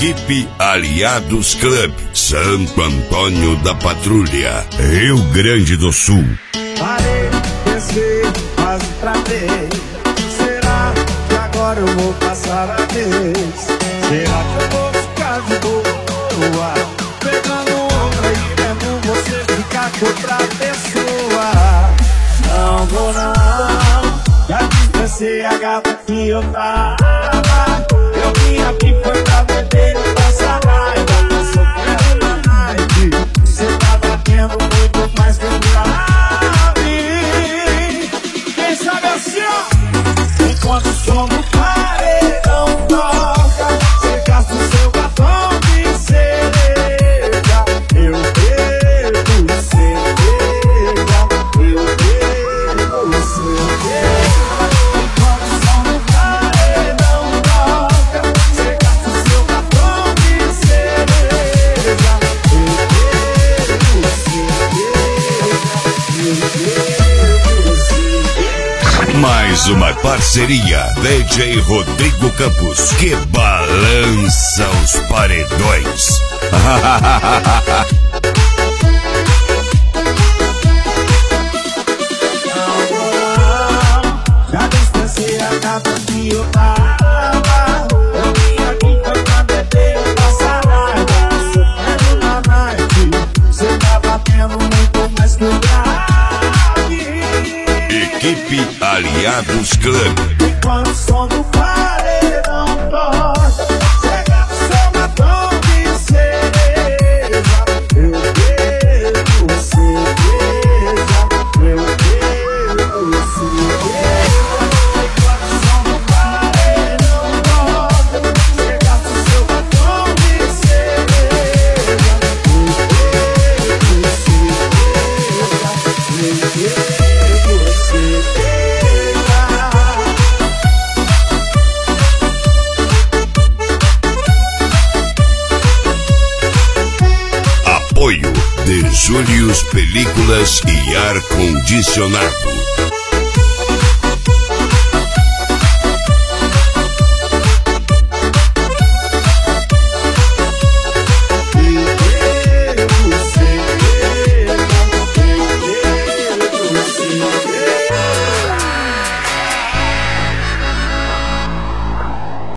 Equipe Aliados Club, Santo Antônio da Patrulha, Rio Grande do Sul. Parei, pensei, mas outra vez. Será que agora eu vou passar a vez? Será que eu vou ficar de boa, pegando outra e vendo você ficar com outra pessoa? Não vou não, já dispensei a gata que eu tava. Eu vim aqui foi pra beber e passar raiva. Tô sofrendo na night, cê tá batendo muito mais que eu grave. Quem sabe assim, ó, enquanto o som do paredão toca, cê gasta o seu batom de cereja. Eu bebo cerveja, eu bebo cerveja. Enquanto o som do paredão toca, cê gasta o seu batom de cereja. Eu bebo cerveja, eu bebo cerveja. Mais uma parceria DJ Rodrigo Campos, que balança os paredões. Já dispensei a gata que eu tava. Eu vim aqui foi pra beber e passar raiva. Sofrendo na night, cê tá batendo muito mais que o grave. Equipe Aliados Club. Enquanto o som do paredão toca, cê gasta o seu batom de cereja. Eu bebo cerveja, eu bebo cerveja. Enquanto o som do paredão toca, cê gasta o seu batom de cereja. Eu bebo cerveja, eu bebo cerveja. Apoio de Július Películas e Ar Condicionado.